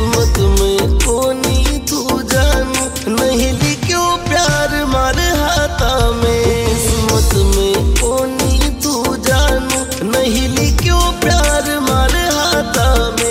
किस्मत में कोनी तू जानू, नहीं लिखो प्यार मारे हाथा में। किस्मत में कोनी तू जानू, नहीं लिखो प्यार मारे हाथा में।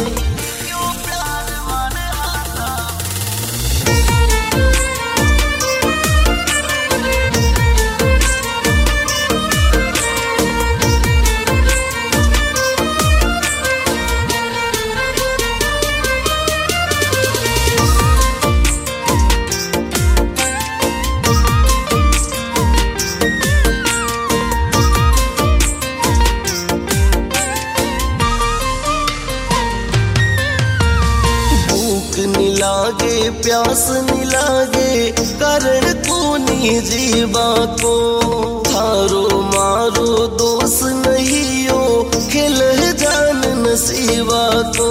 नी लागे प्यास नी लागे कारण कोनी जीवा को। थारो मारो दोष नहीं हो खिल जान नसीबा को।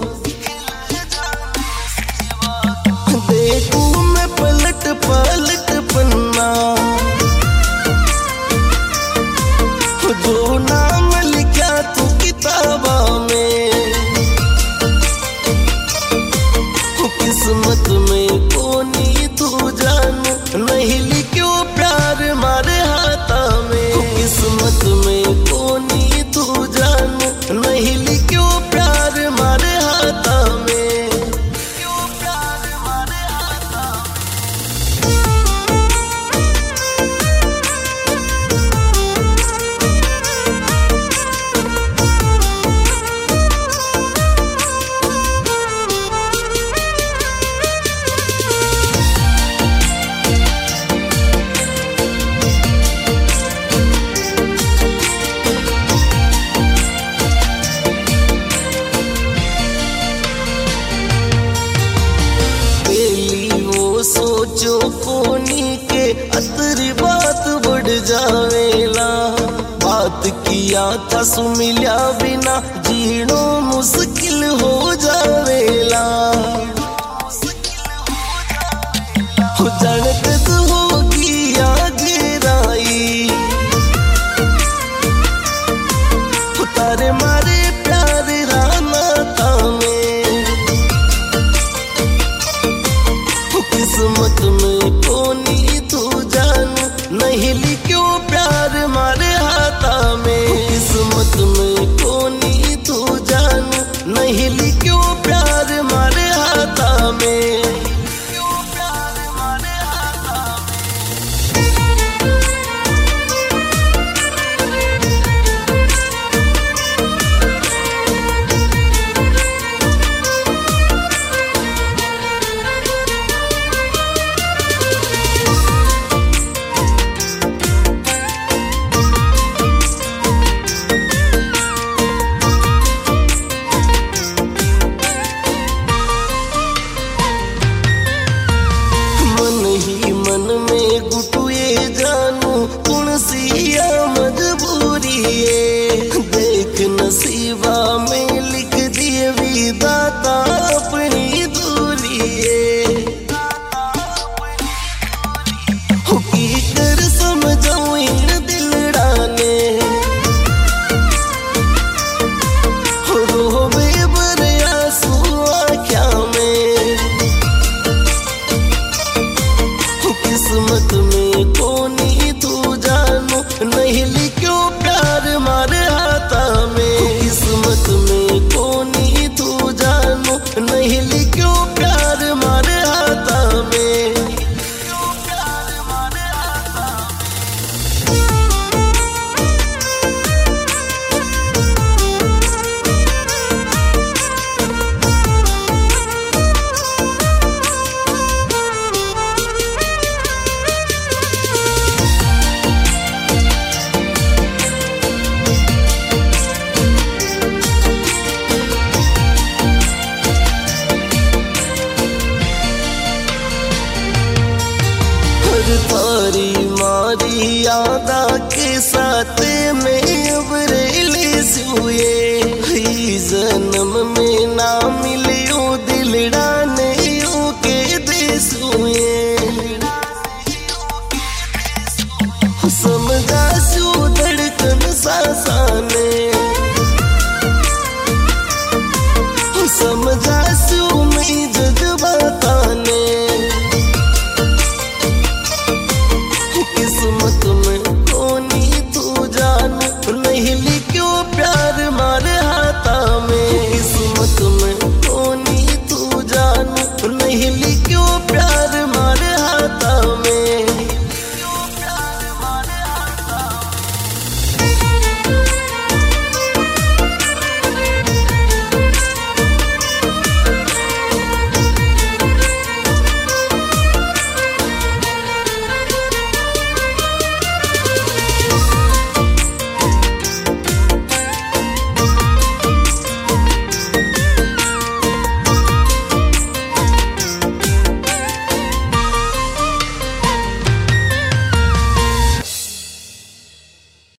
देखूं मैं पलट पलट पन्ना, जो नाम लिखा तू किताबा में। किस्मत में कोनी तू जानू, नहीं लिखो प्यार मारे हाथा में। किस्मत में कोनी तू जानू, नहीं लिखो प्यार मारे हाथा में। सोचो कोनी के अतरी बात बढ़ जावेला। बात किया था सुमिल्या बिना जीणो मुश्किल हो जावेला। जानत तो होगी आगे राई, तारे मारे प्यार राना था में। किस्मत में कोनी तू जानू, नहीं लिखो प्यार मारे हाथा में। किस्मत में कोनी तू जानू, नहीं लिखो प्यार मारे हाथा में। मन में गुटुए जानू कौन सी मजबूरी है। देख नसीबा में लिख दिए विधाता अपनी दूरी है। की कर समझाऊं इन दिलड़ाने, रोवे बरे आंसू आँखा में। किस्मत में कोनी तू जानू, नहीं लिखो प्यार मारे हाथा में। किस्मत में कोनी तू जानू, नहीं लिखो